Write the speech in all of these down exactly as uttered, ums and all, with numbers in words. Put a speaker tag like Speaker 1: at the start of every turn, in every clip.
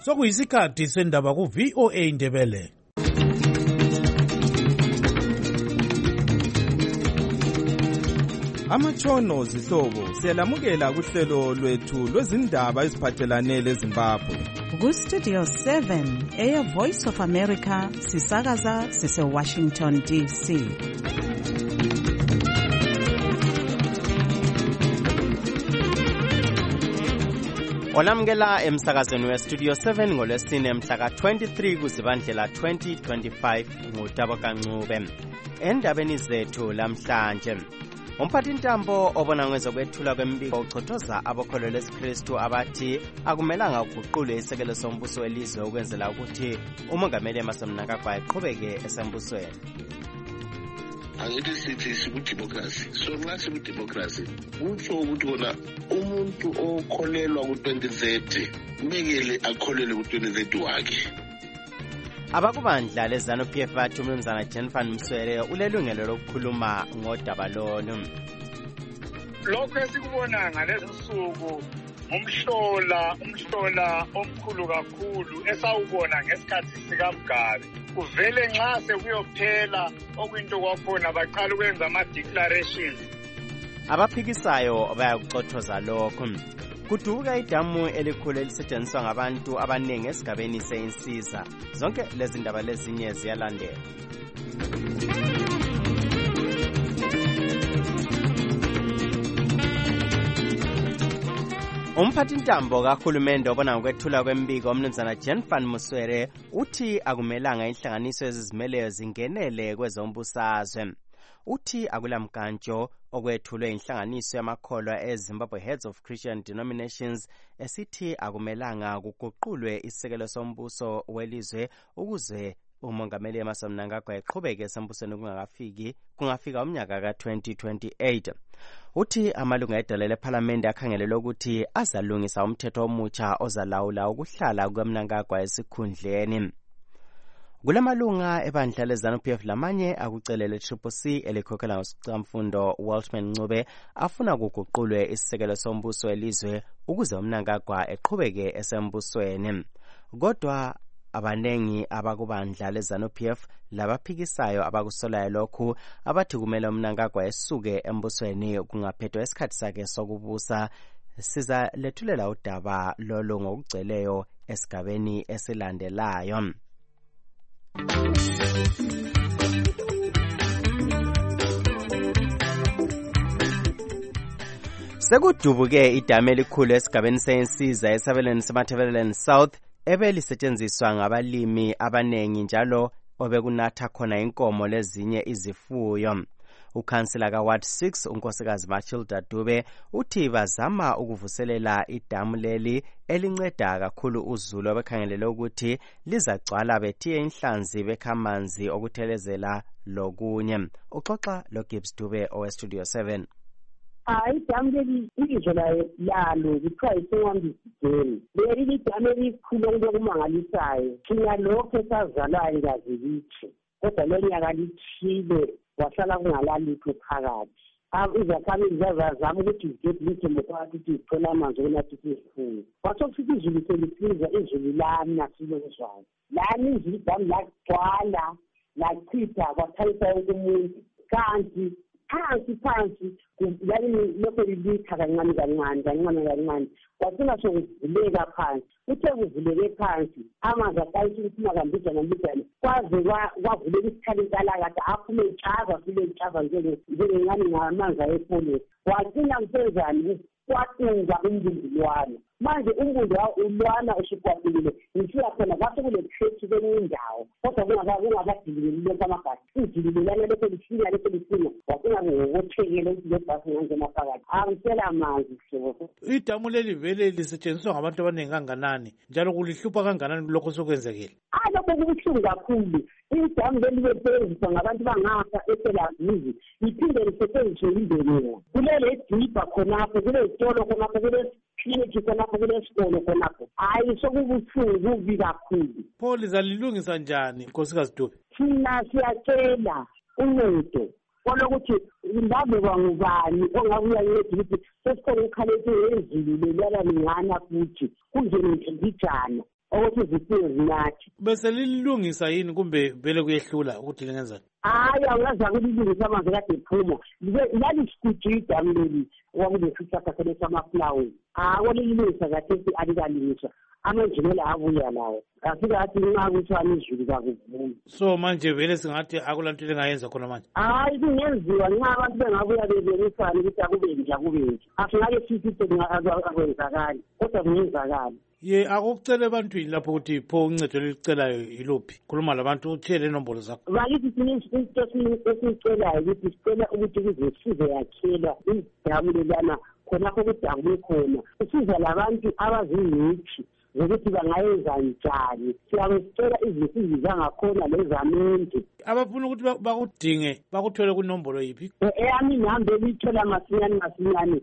Speaker 1: sokuyisikhathi sendaba ku V O A Ndebele.
Speaker 2: Amatshono zihlobo siyalamukela kuhlelo lwethu lwezindaba eziphathelane leZimbabwe.
Speaker 3: Ku Studio seven, Air Voice of America, sisakaza sise Washington D C.
Speaker 4: Olamukela emsakazweni we Studio seven ngolwesine mhla ka twenty-three kuZibandlela twenty twenty-five nguTabokancube. Endabeni zethu lamhlanje, umphathintambo obona ngezokwethula kwembiko uchothoza abakholwa lesikristu abathi akumelanga kuguqule isekelo sombuso welizwe ukwenzela ukuthi umongameli Emmerson Mnangagwa aqhubeke esembusweni.
Speaker 5: Angithi sithi sikudemocracy. So nxa sikudemocracy kutsho ukuthi kona umuntu okholelwa ku twenty thirty kumele akholele ku twenty thirty wakhe.
Speaker 4: Abakubandla lezanu P F bathi umnumzana Jennifer Mswere ulelungelo lokukhuluma ngodaba lolu.
Speaker 6: Lokho esikubona ngalezi nsuku umhlola umhlola omkhulu kakhulu esawubona ngesikhathi sikaMgabe. Kuvele nxa sekuyophela okuyinto kwakhona baqala ukwenza ama declarations.
Speaker 4: Abaphikisayo bayakucothoza lokho. Kuduka idamu elikhulu elisetshenziswa ngabantu abaningi esigabeni seinsiza. Zonke lezi ndaba lezinye ziyalandela. Umphathintambo kahulumende obona ngokwethula kwembiko umnumzana Jennifer Mswere uthi akumelanga inhlanganiso ezizimeleyo zingenele kwezombusazwe. Uthi akulamkantsho okwethulwe inhlanganiso yamakholwa eZimbabwe Heads of Christian Denominations esithi akumelanga kuguqulwe isekelo sombuso welizwe ukuze umongameli Emmerson Mnangagwa eqhubeke esembusweni kungakafiki kungafika umnyaka ka twenty twenty-eight. Uthi amalunga edala leParliament akhangelelwe ukuthi azalungisa umthetho omutsha ozalawula ukuhlala kukaMnangagwa esikhundleni. Kulamalunga ebandla lezanu P F lamanye akucelele Triple C elikhokhela ngosicamfundo Waltman Ncube afuna kuguqulwe isisekelo sombuso welizwe ukuze uMnangagwa eqhubeke esembusweni. Kodwa abanengi abakubandla lezanu P F labaphikisayo abakusolayo lokhu abathi kumele uMnangagwa esuke embusweni kungaphethwa isikhathi sakhe sokubusa. Siza lethulela udaba lolo ngokugcweleyo esigabeni esilandelayo. Sekudubuke idamu elikhulu esigabeni seinsiza esabelweni seMatabeleland South ebelisetshenziswa ngabalimi abanengi njalo obekunatha khona inkomo lezinye izifuyo. Ukhansila ka Ward six unkosikazi Matilda Dube uthi bazama ukuvuselela idamu leli elinceda kakhulu uZulu obekhangelele ukuthi lizacwala bethiye inhlanzi bekhamanzi okuthelezela lokunye. Uxoxa lo Gibbs Dube owe Studio seven.
Speaker 7: Hayi idamu leli ibizo lalo kuthiwa iSewambizigeni. Leli lidamu elikhulu lokumangalisayo. Thina lokho esazalwayo kazi lithi. Kodwa lonyaka lithile wahlala kungalalutho phakathi. Izakhamisi zazama ukuthi zigebhilise ngokwakho ukuthi zithola amanzi okunathi isifuyo. Kwasokusithi izulu selisiza izulu lana silozwayo. Lani izulu idamu lagcwala lachitha kwathalisa umuntu kanti phansi phansi yani lokho lilitha kancane kancane kancane kancane kwasina sokuvuleka phansi. Uthe kuvuleke phansi amanzi aqalisa ukuthi makambijana mbijana kwaze kwavuleka isikhali nkalakade aphume itshaza sile itshaza njengencane ngamanzi ayefole. Wacina kusenzani kwatunga umbundulwana. Manje umbundulwana ulwana usukwatile ngisiya khona kwathi kule create kwenye indawo kodwa kungakadilili lonke amabhasi izililelana lokho lisinya lokho lisinya wacina ngokuthekela ukuthi le bhasi ngangena phakathi angisela amanzi hlobo.
Speaker 1: Idamu leli vele lisetshenziswa ngabantu abaningi kanganani njalo kulihlupha kanganani lokho sokwenzekile?
Speaker 7: Ah lokho kubuhlungu kakhulu. Idamu leli lisetshenziswa ngabantu bangapha eSelavuzi iphinde lisetshenziswe yindlela. Kulele edibha khonapho kule sitolo khonapho kule clinic khonapho kule sikolo khonapho. Hayi sokubuhlungu kubi kakhulu.
Speaker 1: Pho lizalilungisa njani nkosikazi Dube?
Speaker 7: Thina siyacela uncedo olokuthi ngabe kwangubani ongabuya yedwa ukuthi sesikhona ukhaletse ezulu lelala lingana futhi kunjeni ngijana ukuthi iziphiwo zinathi.
Speaker 1: Bese lilungisa yini kumbe vele kuyehlula ukuthi lingenzani?
Speaker 7: Hayi awungaza kulilungisa amanzi kade ephuma. Lalisikhuthi idamu leli owakulesihlahla sele samaflawuzi. Hayi lilungisa kathesi alikalungiswa. Amanjinela abuya lawo. Asikathi nxa kuthiwa izulu kakuvumi.
Speaker 1: So manje vele singathi akulanto lengayenza khona manje.
Speaker 7: Hayi kungenziwa nxa abantu bengabuya bebenisana ukuthi akube nje akube nje. Asingake sithi akwenzakali kodwa kungenzakali.
Speaker 1: Ye akucela ebantwini lapho ukuthi pho uncedo lelicelayo yiluphi. Khuluma labantu uthiye le nombolo zakho.
Speaker 7: Bakithi sininto esicelayo ukuthi sicela ukuthi kuze size yakhelwa idamu lelana khonapho kudamu bekhona. Usiza labantu abazinyithi zokuthi bangayenza njani. Siyabecela izinsizi zangakhona lezamente.
Speaker 1: Abafuna ukuthi bakudinge bakuthole kunombolo yiphi?
Speaker 7: Eyami ngihambe lithola masinyane masinyane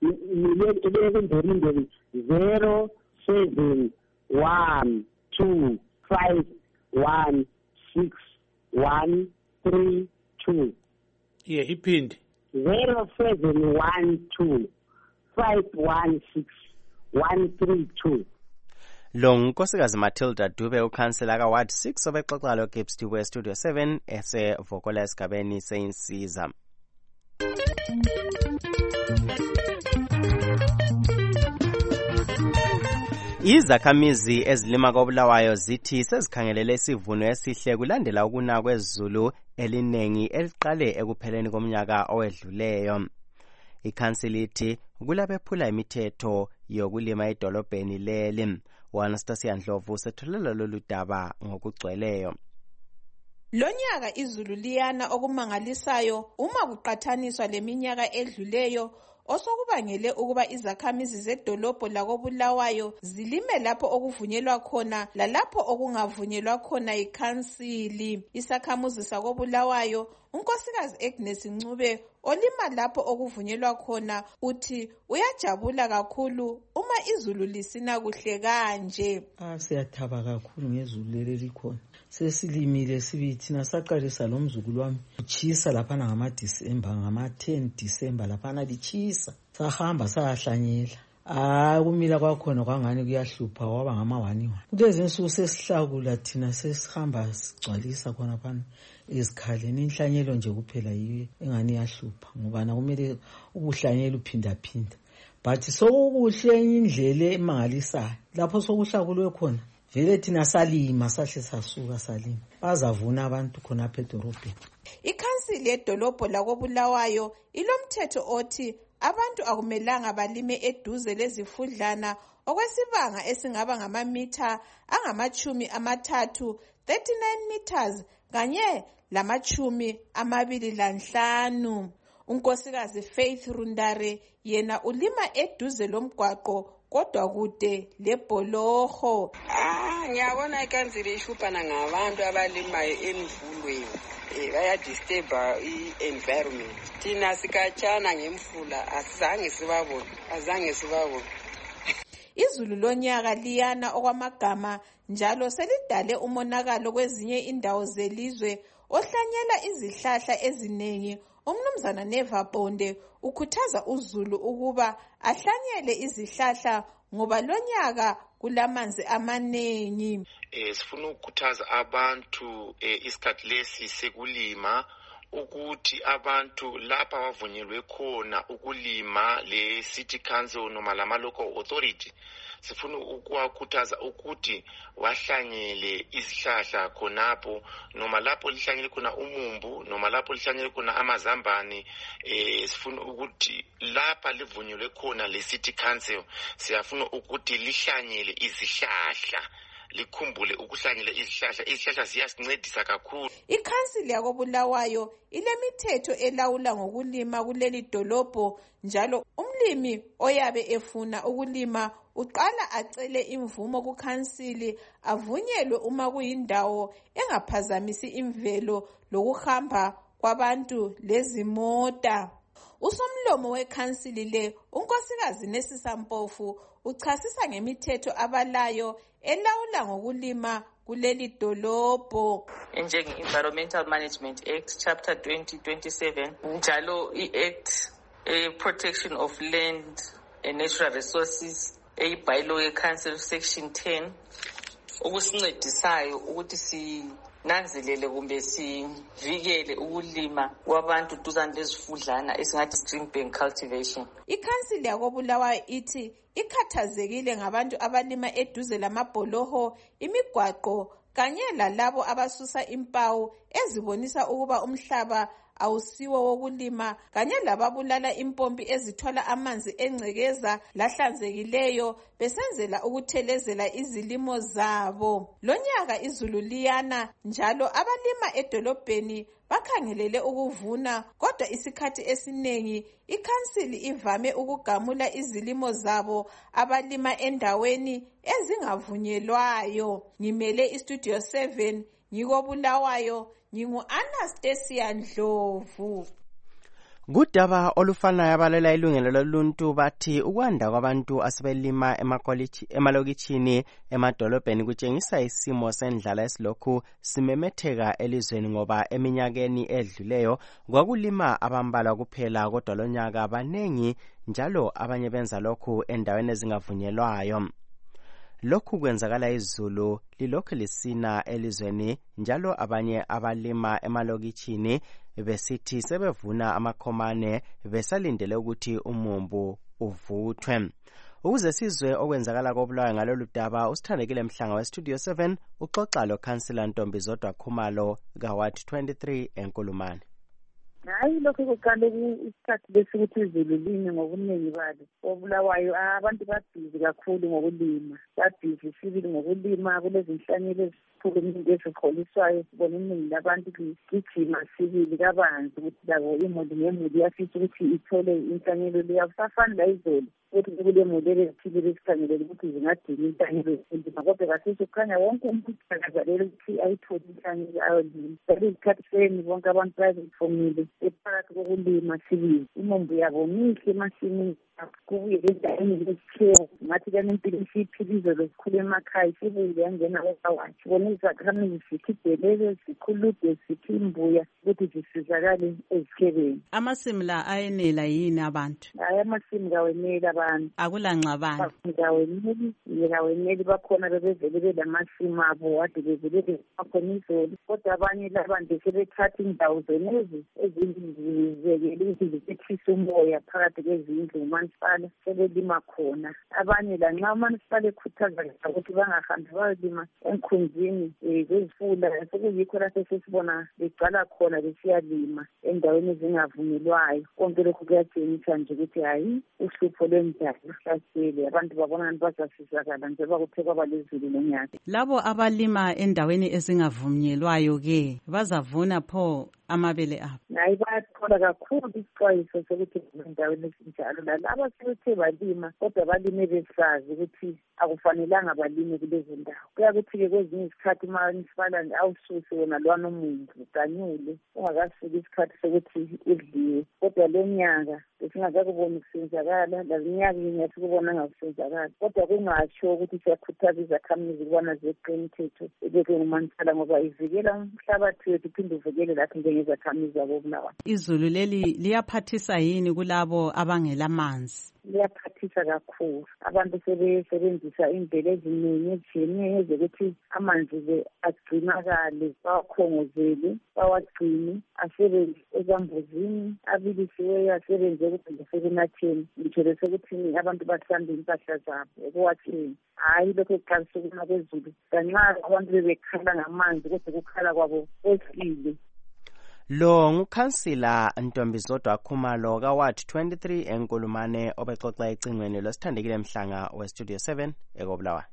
Speaker 7: nilele zero seven one two five one six one three two.
Speaker 1: Yeah, iphindi.
Speaker 7: Zero seven one two five one six one three two.
Speaker 4: Lo nkosikazi Matilda Dube ukhansela ka Ward six obexoxa lo Gibbs Dube Studio seven esevokola esigabeni seyinsiza. Izakhamizi ezilima koBulawayo zithi sezikhangelele isivuno esihle kulandela ukuna kwezulu elinengi eliqale ekupheleni komnyaka owedluleyo. Ikhansili ithi kulabephula imithetho yokulima edolobheni leli. Anastasia Ndlovu setholela lolu daba ngokugcweleyo.
Speaker 8: Lonyaka izulu liyana okumangalisayo uma kuqathaniswa leminyaka edluleyo osokubangele ukuba izakhamizi zedolobho lakoBulawayo zilime lapho okuvunyelwa khona lalapho okungavunyelwa khona ikhansili. Isakhamuzi sakoBulawayo unkosikazi Agnes Ncube olima lapho okuvunyelwa khona uthi uyajabula kakhulu uma izulu lisina kuhle kanje.
Speaker 9: Ah siyathaba kakhulu ngezulu leli likhona. Sesilimile sibithina saqalisa lo mzukulu wami uchisa lapha ngama December ngama ten December lapha lichisa. Sahamba sayahlanyela. Ah kumila kwakhona kwangani kuyahlupha waba ngama one one. Kulezi insuku sesihlakula thina sesihamba sigcwalisa khona phana izikhaleni inhlanyelo nje kuphela yiyo engani yahlupha ngoba na kumele ubuhlanyela uphinda phinda. But sokuhle indlela emangalisayo lapho sokuhlakulwe khona vele thina salima sahle sasuka salima bazavuna abantu khona phedorobheni.
Speaker 8: Ikhansili yedolobho lakoBulawayo ilomthetho othi abantu akumelanga balime eduze lezifudlana okwesibanga esingaba ngamamitha angamachumi amathathu thirty-nine meters kanye lamachumi amabili lanhlanu. Unkosikazi Faith Rundare yena ulima eduze lomgwaqo kodwa kude lebholoho.
Speaker 10: Ah ngiyabona ikhansili ishupana ngabantu abalimayo emvulweni. Eh baya disturb i-environment. Thina sikatshana ngemfula asizange sibabone azange sibabone.
Speaker 8: Izulu lonyaka liyana okwamagama njalo selidale umonakalo kwezinye indawo zelizwe ohlanyela izihlahla eziningi. Umnumzana Neva Bonde ukhuthaza uzulu ukuba ahlanyele izihlahla ngoba lonyaka kulamanzi amanengi.
Speaker 11: Eh sifuna ukukhuthaza abantu isikhathi lesi sekulima ukuthi abantu lapha bavunyelwe khona ukulima le city council noma lama local authority sifuna ukuwakhuthaza ukuthi wahlanyele izihlahla khonapho noma lapho lihlanyele khona umumbu noma lapho lihlanyele khona amazambane. Eh sifuna ukuthi lapha livunyelwe khona le city council siyafuna ukuthi lihlanyele izihlahla likhumbule ukuhlanyela izihlahla. Izihlahla ziyasincedisa kakhulu.
Speaker 8: Ikhansili yakoBulawayo ilemithetho elawula ngokulima kuleli dolobho njalo umlimi oyabe efuna ukulima uqala acele imvumo kukhansili avunyelwe uma kuyindawo engaphazamisi imvelo lokuhamba kwabantu lezimota. Usomlomo wekhansili le unkosikazi Nesisa Mpofu uchasisa ngemithetho abalayo elawula ngokulima kuleli dolobho.
Speaker 12: Njenge Environmental Management Act chapter twenty twenty-seven njalo i-Act a Protection of Land and Natural Resources a bylaw council section ten okusincedisayo ukuthi sinanzelele kumbe sivikele ukulima kwabantu duzane lezifudlana esingathi stream bank cultivation.
Speaker 8: Ikhansili yakobulawayo ithi ikhathazekile ngabantu abalima eduze lamabholoho, imigwaqo kanye lalabo abasusa impawu ezibonisa ukuba umhlaba awusiwo wokulima kanye lababulala impompi ezithwala amanzi engcekeza lahlanzekileyo besenzela ukuthelezela izilimo zabo. Lonyaka izulu liyana njalo abalima edolobheni bakhangelele ukuvuna, kodwa isikhathi esinengi ikhansili ivame ukugamula izilimo zabo abalima endaweni ezingavunyelwayo. Ngimele istudio seven ngikobulawayo, ngingu-Anastasia Ndlovu.
Speaker 4: Kudaba olufanayo abalela ilungelo loluntu bathi ukwanda kwabantu asebelima emalokitshini emadolobheni kutshengisa isimo sendlala esilokhu simemetheka elizweni, ngoba eminyakeni edluleyo kwakulima abambalwa kuphela, kodwa lonyaka banengi njalo abanye benza lokhu endaweni ezingavunyelwayo. Lokhu kwenzakala izulu lilokhu lisina elizweni, njalo abanye abalima emalokitshini besithi sebevuna amakhomane besalindele ukuthi umumbu uvuthwe. Ukuze sizwe okwenzakala kobulawayo ngalolu daba, usithandekile Mhlanga westudio seven uxoxa lo Councillor Ntombizodwa Khumalo kaWard twenty-three eNkulumane.
Speaker 13: Hayi lokho kuqale isikhathi besikuthi izulu line ngobuningi balo. Obulawayo abantu babhizi kakhulu ngokulima. Babhizi sibili ngokulima kulezinhlanyelo ezikhulu ezikholiswayo, sibona iningi labantu ligijima sibili kabanzi ukuthi labo imuli ngemuli yafisa ukuthi ithole inhlanyelo leyo. Kusafani la izolo ukuthi kule muli ezithile esikhangelele ukuthi zingadinga inhlanyelo esilima, kodwa kasisi kukhanya wonke umuntu akazalele ukuthi ayithole inhlanyelo ayolima. Lezi zikhathi seni bonke abantu bayazifomile ephakathi kokulima sibili. Imombo yabo mihle emasimini kubuye endaweni lezithelo ngathi kanempilo isiphilizo lesikhulu emakhaya sibuye yangena kwawathi sibona izakhamizi sikhibhelele sikhulude sikhimbuya ukuthi zisizakale ezithebeni.
Speaker 3: Amasimu la ayenela yini abantu?
Speaker 13: Hayi amasimu kaweneli abantu.
Speaker 3: Akulanxabana.
Speaker 13: Kaweneli kaweneli bakhona bebevele belamasimu abo ade bevele bakhona izolo, kodwa abanye labantu sebethatha indawo zenezi ezizekele ukuthi zithisa umoya phakathi kwezindlu umanisipala sebelima khona. Abanye lanxa umanisipala ekhuthaza ukuthi bangahambi bayolima enkhunzini kwezifula, sekuyikho lapho sesibona begcwala khona besiyalima endaweni ezingavunyelwayo. Konke lokhu kuyatshengisa nje ukuthi hayi uhlupho lwenjalo luhlasele abantu, babona abantu bazasizakala njengoba kuthe kwaba lezulu lonyaka.
Speaker 3: Labo abalima endaweni ezingavunyelwayo ke bazavuna pho amabele abo?
Speaker 13: Hayi bayathola kakhulu isixwayiso sokuthi endaweni ezinjalo lalaba sebethe balima kodwa balime besazi ukuthi akufanelanga balime kulezo ndawo. Kuyakuthi-ke kwezinye izikhathi umanisipala awususe wona lwana umuntu uganyule ungakafiki isikhathi sokuthi udliwe, kodwa lo nyaka besingakakuboni kusenzakala, laminyaka inye sikubona ngakusenzakala, kodwa kungatsho ukuthi siyakhuthaza izakhamizi ukubana zeqe imithetho ebekwe ngumanisipala ngoba ivikela umhlabathi wethu iphinde uvikele lathi njengezakhamizi zabobulawayo.
Speaker 3: Izulu leli liyaphathisa yini kulabo abangela manzi?
Speaker 13: Liyaphathisa kakhulu. Abantu sebesebenzisa indlela eziningi ezitshiyeneyo zokuthi amanzi agcinakale, bawakhongozele, bawagcine, asebenze ezambuzini, abilisiweyo asebenze ukuthi sebenatheni. Ngitshele sekuthini abantu bahlambe impahla zabo ekuwatheni. Hayi lokho kuqalisa ukuna kwezulu. Kanxa abantu bebekhala ngamanzi kodwa ukukhala kwabo kwehlile.
Speaker 4: Lo ngukhansila Ntombizodwa Khumalo kaWard twenty-three eNkulumane obexoxa ecingweni losithandekile Mhlanga westudio seven ekobulawayo.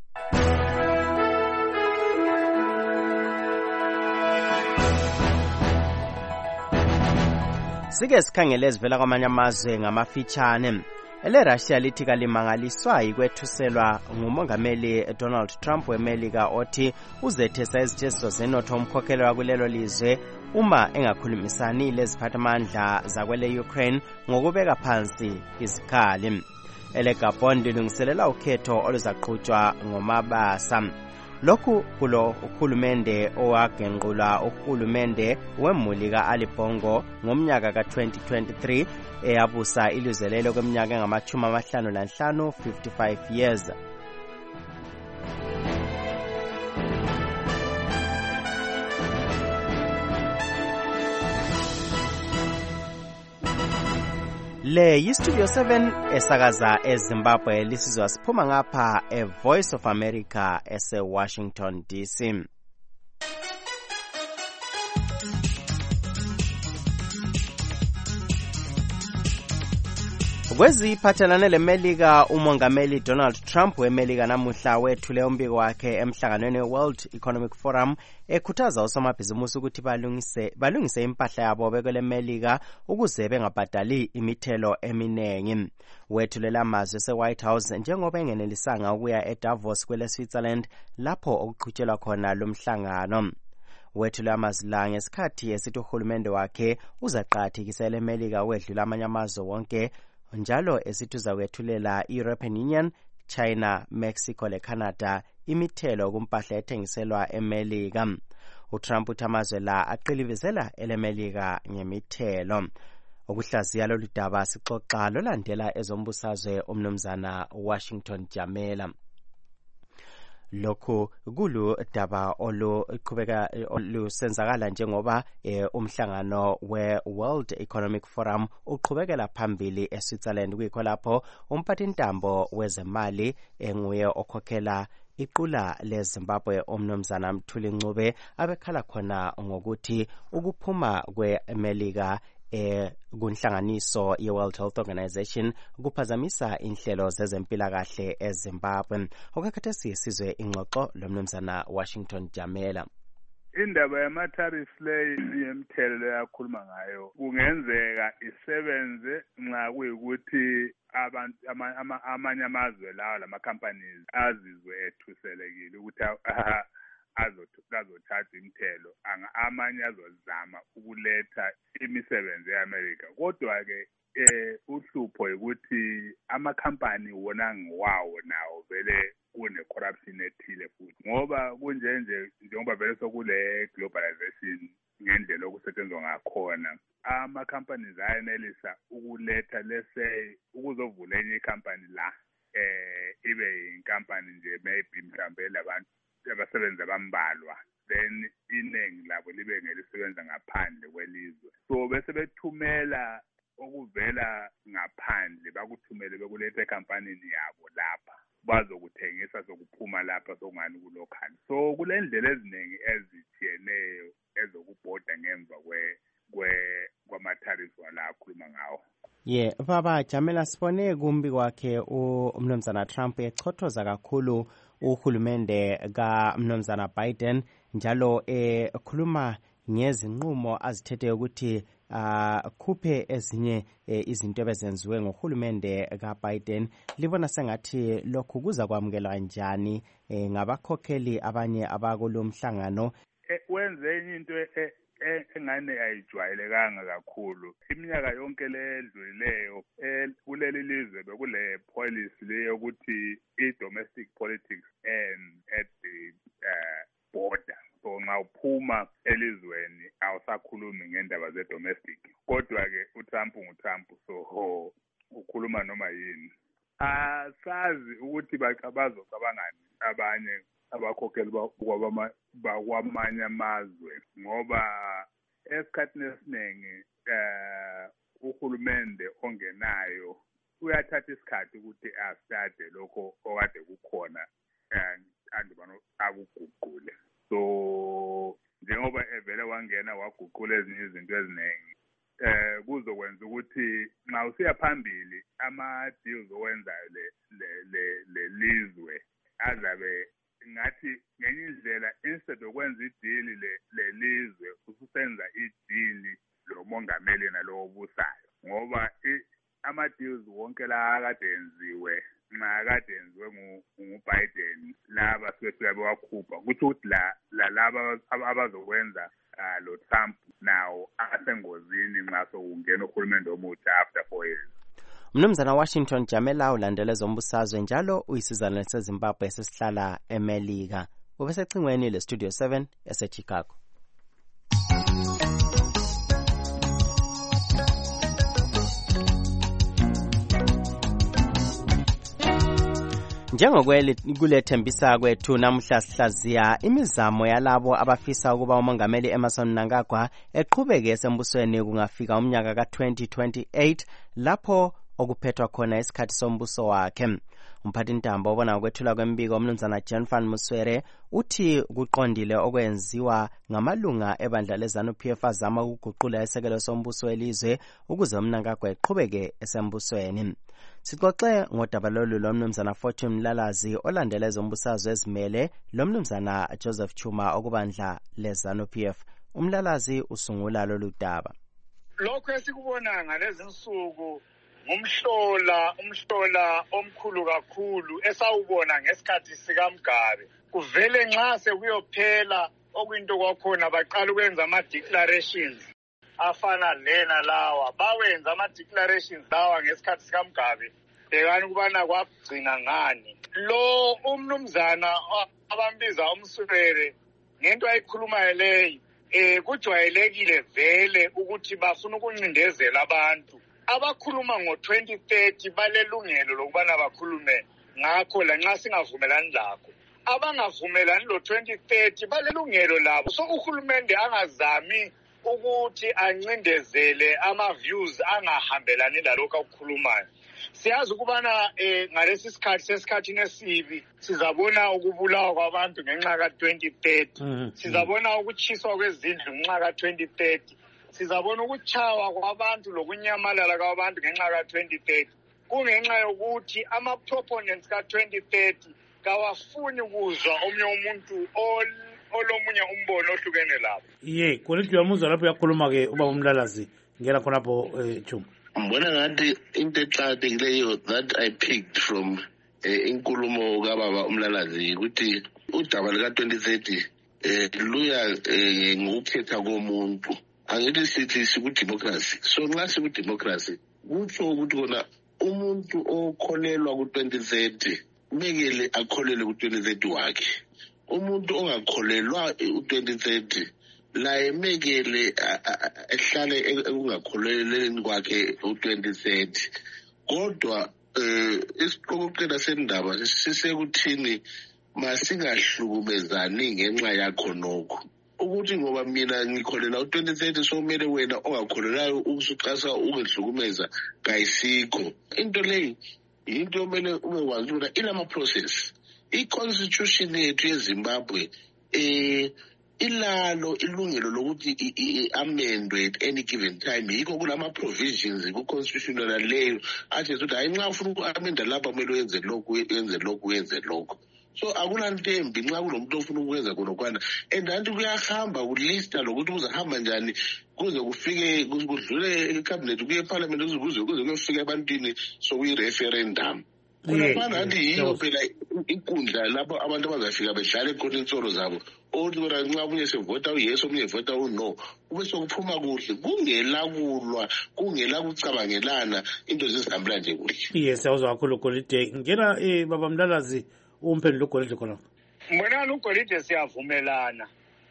Speaker 4: Sike sikhangele ezivela kwamanye amazwe ngamafitshane. Ele Russia lithi kalimangaliswa yikwethuselwa ngumongameli Donald Trump weMelika othi uzethesa izithesiso zenotho umkhokhelwa kulelo lizwe uma engakhulumisani leziphathamandla zakwele Ukraine ngokubeka phansi izikhali. Ele Gabon lilungiselela ukhetho oluzaqhutshwa ngomabasa. Lokhu kulo uhulumende owagenqula uhulumende wemuli ka-Ali Bongo ngomnyaka ka twenty twenty-three eyabusa ilizwe lelo kweminyaka engamachumi amahlanu lanhlanu fifty-five years. Le yiStudio seven esakaza eZimbabwe lisizwa siphuma ngapha eVoice of America ese-Washington D C. Kweziphathelane leMelika, umongameli Donald Trump weMelika namuhla wethule umbiko wakhe emhlanganweni weWorld Economic Forum ekhuthaza osomabhizimusi ukuthi balungise balungise impahla yabo bekwele Melika ukuze bengabhadali imithelo eminengi. Wethulela amazwi ese-White House njengoba engenelisanga ukuya eDavos kwele Switzerland lapho okuqhutshelwa khona lomhlangano. Wethule amazwi la ngesikhathi esithi uhulumende wakhe uzaqathikisela eMelika wedlula amanye amazwe wonke njalo esithi uzakwethulela i-European Union, China, Mexico leCanada imithelo kumpahla ethengiselwa eMelika. UTrump uthi amazwe la aqilibizela eleMelika ngemithelo. Ukuhlaziya lolu daba sixoxa lolandela ezombusazwe umnumzana Washington Jamela. Lokhu kulu daba oluqhubeka olusenzakala njengoba eh, umhlangano we-World Economic Forum uqhubekela phambili eSwitzerland, kuyikho lapho umphathintambo wezemali enguye okhokhela iqula leZimbabwe umnumzana Mthuli Ncube abekhala khona ngokuthi ukuphuma kweMelika eh kunhlanganiso ye-World Health Organization kuphazamisa inhlelo zezempilakahle eZimbabwe. Okakhathesi sizwe ingxoxo lomnumzana Washington Jamela.
Speaker 14: Indaba yama-tariff leyi yemithelo leyakhuluma ngayo kungenzeka isebenze nxa kuyikuthi abantu amanye amazwe lawo lama-companies azizwe ethuselekile ukuthi azothatha imithelo, amanye azozama ukuletha imisebenzi ye-America. Kodwa-ke eh uhlupho ukuthi amakhampani wona ngiwawo nawo vele kune-corruption ethile futhi, ngoba kunjenje njengoba vele sokule globalization ngendlela okusetshenzwa ngakhona, ama-companies ayenelisa ukuletha lese ukuzovula enye ikhampani la eh ibe inkampani nje maybe mhlambe labantu abasebenza bambalwa, then iningi labo libe ngelisebenza ngaphandle kwelizwe. So bese bethumela okuvela ngaphandle bakuthumele bekulethe ekampanini yabo lapha bazokuthengisa sokuphuma lapha sokungani kulocal. So kulendlela eziningi ezithiyeneyo ezokubhoda ngemva kwe kwe kwama-tariffs wala akhuluma ngawo.
Speaker 4: Ye baba Jamela, sibone kumbi kwakhe umnumzana Trump echothoza kakhulu uhulumende kaMnumzana Biden njalo ekhuluma ngezinqumo azithethe ukuthi akhuphe ezinye izinto ebezenziwe ngohulumende kaBiden. Libona sengathi lokhu kuza kwamukela kanjani ngabakhokheli abanye abakulomhlangano?
Speaker 14: Wenze enye into engane ayijwayelekanga kakhulu. Iminyaka yonke ledlulileyo kuleli lizwe bekule policy leyo ukuthi i-domestic politics and at the uh, border. So nxa uphuma elizweni awusakhulumi ngendaba ze-domestic. Kodwa-ke uTrump nguTrump, so ho ukhuluma noma yini. Asazi ukuthi bazocabangani abanye abakhokheli bakwamanye amazwe, ngoba esikhathini esiningi eh uhulumende ongenayo uyathatha isikhathi ukuthi astade lokho okade kukhona andibano akuguqule. So njengoba evele wangena waguqula ezinye izinto eziningi, eh kuzokwenza ukuthi nxa usiya phambili ama-deals owenzayo le le lizwe azabe ngathi ngenye indlela instead okwenza idili le lizwe ususenza idili lo mongameli nalowo busayo, ngoba ama-deals wonke la akade enziwe nxa akade enziwe ngu-Biden laba sebefika bewakhupha kuthi ukuthi la laba abazokwenza lo Trump nawo asengozini nxa sokungena uhulumende omutsha after four years.
Speaker 4: Mnumzana Washington Jamela ulandele zombusazwe njalo uyisizana seZimbabwe esesihlala eMelika. Ubesecingweni leStudio seven eseChicago. Njengokulethembisa kwethu namuhla sihlaziya imizamo yalabo abafisa ukuba umongameli Emmerson Mnangagwa eqhubeke esembusweni kungafika umnyaka ka twenty twenty-eight lapho okuphethwa khona isikhathi sombuso wakhe. Umphathintambo obona ukwethula kwembiko umnumzana Jan van Muswere uthi kuqondile okwenziwa ngamalunga ebandla leZANU-P F azama ukuguqula isekelo sombuso welizwe ukuze uMnangagwa eqhubeke esembusweni. Sixoxe ngodaba lolu lomnumzana Fortune Mlalazi olandela ezombusazwe ezimele lomnumzana Joseph Chuma okubandla leZANU-P F. Umlalazi usungula lolu daba.
Speaker 6: Lokho esikubona ngalezi insuku ngumhlola umhlola omkhulu kakhulu esawubona ngesikhathi sikaMgabe. Kuvele nxa sekuyophela okuyinto kwakhona baqala ukwenza ama declarations afana lena lawa. Bawenza ama declarations lawa ngesikhathi sikaMgabe. Bekani kubana kwagcina ngani. Lo umnumzana abambiza umsubere ngento ayikhuluma leyo eh kujwayelekile vele ukuthi bafuna ukuncindezela abantu. Abakhuluma ngo twenty thirty balelungelo lokubana bakhulume ngakho la nxa singavumelani lakho. Abangavumelani lo twenty thirty balelungelo labo. So uhulumende angazami ukuthi ancindezele ama views angahambelani lalokho akukhulumayo. Siyazi ukubana eh ngalesi sikhathi sesikhathini esibi sizabona ukubulawa kwabantu ngenxa ka twenty thirty. Sizabona ukuchiswa kwezindlu ngenxa ka twenty thirty. Sizabona ukuchawa kwabantu lokunyamalala kwabantu ngenxa ka twenty thirty. Kungenxa yokuthi ama proponents ka twenty thirty kawafuni ukuzwa omnye umuntu olomunye umbono ohlukene lapho.
Speaker 1: Ye, kwelithi uyamuzwa lapho yakhuluma ke ubaba uMlalazi ngena khonapho eh Chuma.
Speaker 5: Mbona ngathi into eqhaqhileyo that I picked from inkulumo kababa uMlalazi ukuthi udaba lika twenty thirty eh luya ngokukhetha komuntu. Angithi sithi sikudemocracy. So nxa sikudemocracy kutsho ukuthi kona umuntu okholelwa ku twenty thirty mekele akholele ku twenty thirty wakhe. Umuntu ongakholelwa u twenty thirty la emekele ehlale ekungakholeleni kwakhe u twenty thirty. Kodwa eh isiqokoqela sendaba sisekuthini masingahlukumezani ngenxa yakho nokho. Ukuthi ngoba mina ngikholela u twenty thirty so kumele wena ongakholelayo usuqasa ungehlukumeza kayisikho. Into leyo into omele ube wazi ukuthi ilama process. I-constitution yethu yeZimbabwe eh ilalo ilungelo lokuthi amendwe at any given time. Yikho kulama provisions ku-constitutional leyo athi ukuthi hayi nxa ufuna uku-amenda lapha kumele uyenze lokhu uyenze lokhu uyenze lokho. So akulantembi nxa kunomuntu ofuna ukwenza konokwana and anti kuyahamba kulista lokuthi kuzahamba njani kuze kufike kudlule ecabinet kuye eparliament kuze kuze kuyofika ebantwini sokuyi-referendum. Kunafana anti yiyo phela inkundla lapho abantu abazafika behlale khona insolo zabo othi kodwa nxa omunye sevota uyes omunye evota uno kube sokuphuma kuhle kungela kulwa kungela kucabangelana into zizihambela nje kuhle.
Speaker 1: Yes, awuzwa kakhulu Golide. Ngena eh baba Mlalazi umphendula uGolide khona.
Speaker 6: Mbona uGolide siyavumelana.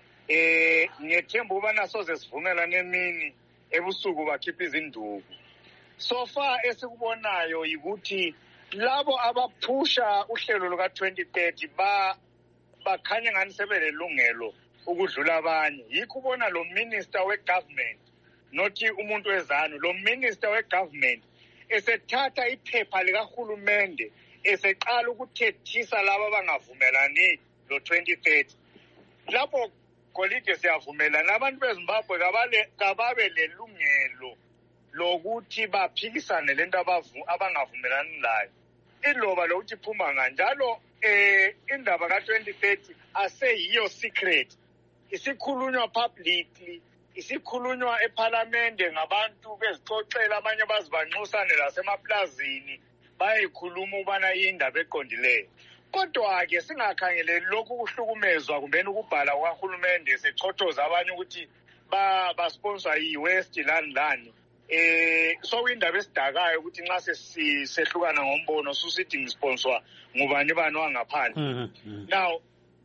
Speaker 6: Eh ngethemba ubana soze sivumelane emini ebusuku bakhipha izinduku. So far esikubonayo ukuthi labo abaphusha uhlelo luka twenty thirty ba bakhanya ngani sebelelungelo ukudlula abanye. Yikho ubona lo minister we government nothi umuntu wezanu lo minister we government esethatha iphepha lika hulumende eseqala ukuthethisa laba abangavumelani lo twenty thirty. Lapho Golide siyavumelana abantu beZimbabwe kabale kababe lelungelo lokuthi baphikisane lento abangavumelani layo. Iloba lokuthi phuma kanjalo eh indaba ka twenty thirty aseyiyo secret. Isikhulunywa publicly, isikhulunywa eParliament ngabantu bezixoxela abanye bazibanxusane lasemaplazini bayikhuluma ubana indaba eqondileyo. Kodwa ke singakhangele lokhu kuhlukumezwa kumbe ukubhala kwaHulumende sechothoza abanye ukuthi ba ba sponsor yiWest land land. Eh so indaba esidakayo ukuthi nxa sehlukana ngombono susithi ngisponsor ngubani bani wangaphandle. Now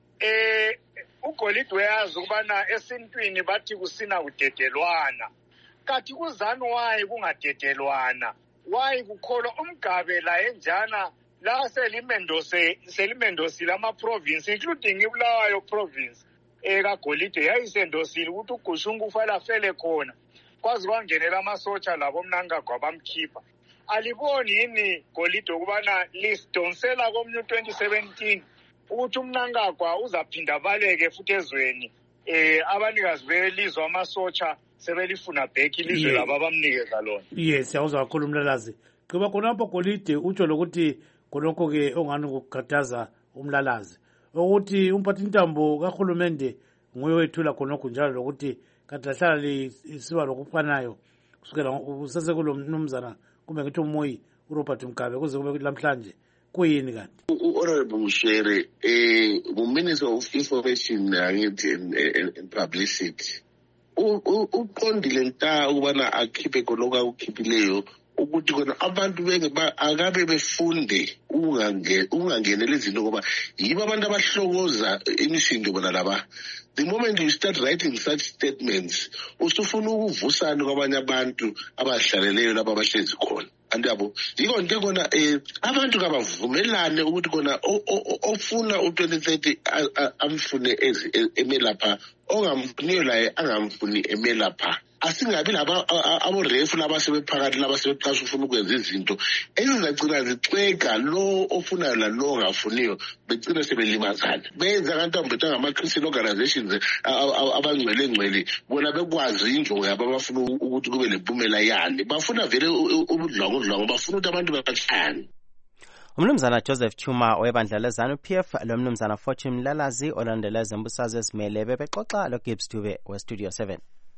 Speaker 6: eh uGolide uyazi ukubana esintwini bathi kusina kudedelwana. Kathi kuzanu wayi kungadedelwana. Wayi kukholwa uMgabe la enjana la selimendose selimendosile ama-province including iBulawayo province ekagolide yayisendosile ukuthi uGushungu kufanele afele khona kwazi kwangenela amasotsha labo Mnangagwa bamkhipha. Aliboni yini golide ukubana lisidonsela komnye u-twenty seventeen ukuthi uMnangagwa uzaphinda baleke futhi ezweni eh abanikazi belizwe amasotsha sebelifuna back ilizwe labo abamnikeza lona.
Speaker 1: Yes, yawuzwa kakhulu Mlalazi. Kuba khonapho golide utsho lokuthi konokho ke ongani ukukhathaza uMlalazi ukuthi umphathi intambo kahulumende nguye wethula khonokho njalo lokuthi kadahlala lisiba lokufanayo kusukela usesekulo mnumzana kumbe ngithi umoyi uRobert Mkabe kuze kube lamhlanje kuyini kanti
Speaker 5: honorable Mshere eh Minister of Information angithi and Publicity uqondile nta ukubana akhiphe konke ukukhiphileyo ukuthi kona abantu benge akabe befunde ungangenela izinto ngoba yibo abantu abahlokoza imisindo bona laba. The moment you start writing such statements usufuna ukuvusana kwabanye abantu abahlaleleyo lapha abahlezi khona. Andiyabo yiko nje kona eh abantu kabavumelane ukuthi kona ofuna u-twenty thirty amfune emelapha ongamfuniyo la angamfuni emelapha. Asingabi laba aborefu laba sebephakathi laba sebeqasha ufuna ukwenza izinto ezizagcina zixega lo ofuna la lo ongafuniyo begcina sebelimazana benza kanti betanga ama Christian organizations abangcwele ngcwele bona bekwazi injongo yabo abafuna ukuthi kube lempumela yani bafuna vele ubudlongo udlongo bafuna ukuthi abantu bahlane.
Speaker 4: Umnumzana Joseph Chuma webandla lezanu P F lo mnumzana Fortune Mlalazi olandela izembusazo esimele bebexoxa lo Gibbs Dube we Studio seven.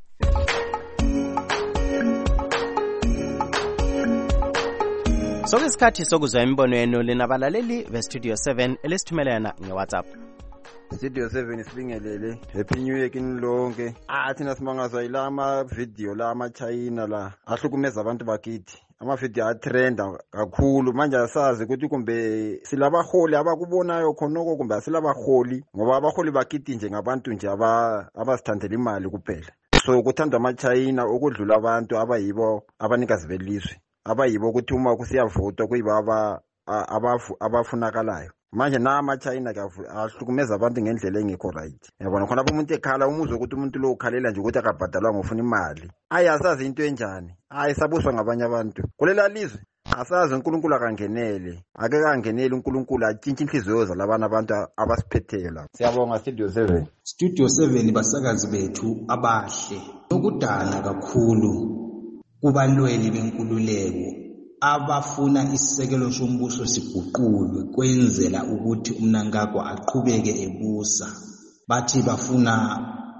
Speaker 4: Sokusikhathi sokuzwa imibono yenu linabalaleli be Studio seven elisithumelana ngeWhatsApp.
Speaker 15: Studio seven sibingelele happy new year kini lonke. Ah thina simangazwa ilama video la ama China la ahlukumeza abantu bakithi. Ama video atrenda kakhulu manje asazi ukuthi kumbe silabaholi abakubonayo khonoko kumbe asilabaholi ngoba abaholi bakithi nje ngabantu nje aba abasithandela imali kuphela. So kuthanda ama China ukudlula abantu abayibo abanikazi belizwe. Abayibo ukuthi uma kusiyavotwa kuyibaba abafunakalayo manje na ama China ahlukumeza abantu ngendlela engekho right. Yabona khona umuntu ekhala umuzwe ukuthi umuntu lo ukhalela nje ukuthi akabhadalwa ngofuna imali ayasazi into enjani ayisabuswa ngabanye abantu kulela lizwe asazi uNkulunkulu akangenele ake kangenele uNkulunkulu atshintshe inhliziyo zalabana abantu abasiphetheyo la. Siyabonga Studio seven.
Speaker 16: Studio seven basakazi bethu abahle okudala kakhulu kubalweli benkululeko abafuna isisekelo sombuso siguqulwe kwenzela ukuthi uMnangagwa aqhubeke ebusa bathi bafuna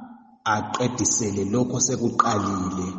Speaker 16: aqedisele lokho sekuqalile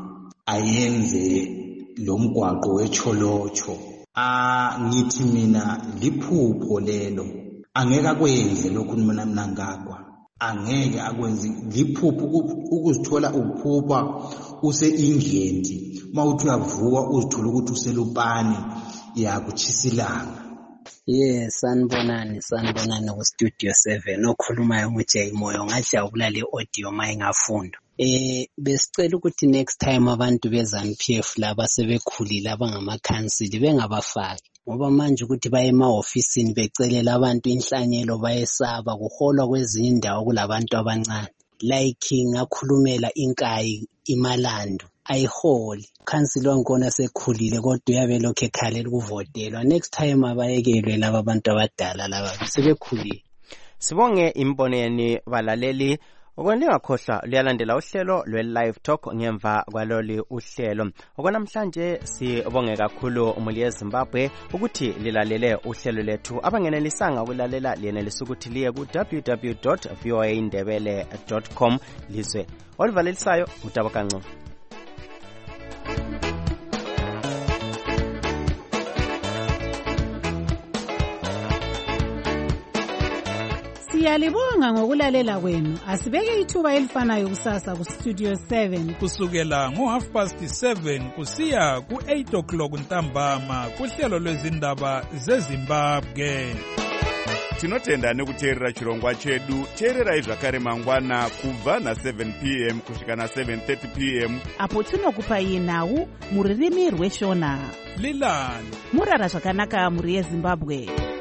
Speaker 16: ayenze lo mgwaqo wecholocho. Ah ngithi mina liphupho lelo angeke akwenze lokhu uMnangagwa angeke akwenze liphupho ukuzithola uphupha use England mawuthi uyavuka uzithola ukuthi uselupani yakuchisilanga.
Speaker 17: Yes, sanibonani sanibonani ku Studio seven okhulumayo nguJay Moyo ngajabula le audio mayingafunda. Eh besicela ukuthi next time abantu beZANU P F laba sebekhulile abangama council bengabafaki ngoba manje ukuthi baye ema-ofisini becelela abantu inhlanyelo bayesaba kuholwa kwezinye indawo kulabantu abancane like ngakhulumela inkayi imalando ayiholi council wankona sekhulile kodwa uyabe lokho ekhalela ukuvotelwa next time abayekelwe laba abantu abadala laba sebekhulile.
Speaker 4: Sibonge imbono yeni balaleli. Okwelingakhohlwa liyalandela uhlelo lwe-live talk ngemva kwaloli uhlelo. Okwanamhlanje sibonge kakhulu umuli Zimbabwe ukuthi lilalele uhlelo lethu. Abangenelisanga ukulalela liyenelisa ukuthi liye ku w w w dot voa indebele dot com lizwe. Olivalelisayo utabakanco.
Speaker 18: Siyalibonga ngokulalela kwenu. Asibeke ithuba elifanayo kusasa ku Studio seven
Speaker 19: kusukela ngo half past seven kusiya ku eight o'clock ntambama kuhlelo lwezindaba zeZimbabwe.
Speaker 20: tinotenda nekuteerera chirongwa chedu. Teererai zvakare mangwana kubva na-seven p m kusvika na-seven thirty p m
Speaker 3: apo tinokupai nhau mururimi rweshona.
Speaker 19: Lilani
Speaker 3: murara zvakanaka muri yeZimbabwe.